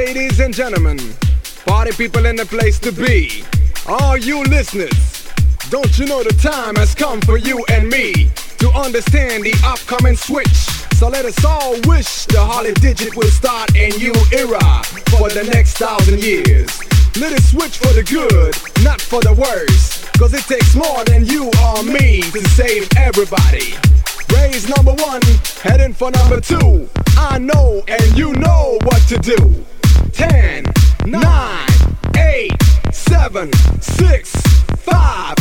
Ladies and gentlemen, party people in the place to be. All you listeners, don't you know the time has come for you and me to understand the upcoming switch? So let us all wish the Harley Digit will start a new era for the next 1,000 years. Let it switch for the good, not for the worse, cause it takes more than you or me to save everybody. Raise number 1, heading for number 2. I know and you know what to do. 10, 9, 8, 7, 6, 5,